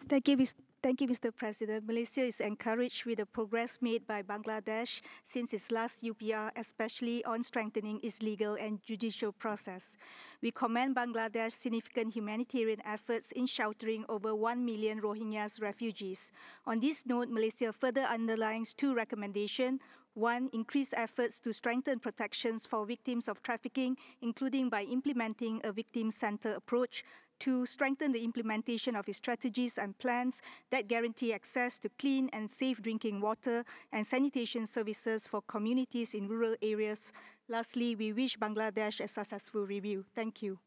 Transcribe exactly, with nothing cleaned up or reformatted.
Thank you, Mis- Thank you, Mister President. Malaysia is encouraged with the progress made by Bangladesh since its last U P R, especially on strengthening its legal and judicial process. We commend Bangladesh's significant humanitarian efforts in sheltering over one million Rohingyas refugees. On this note, Malaysia further underlines two recommendations. One, increase efforts to strengthen protections for victims of trafficking, including by implementing a victim-centered approach. Two, strengthen the implementation of its strategies and plans that guarantee access to clean and safe drinking water and sanitation services for communities in rural areas. Lastly, we wish Bangladesh a successful review. Thank you.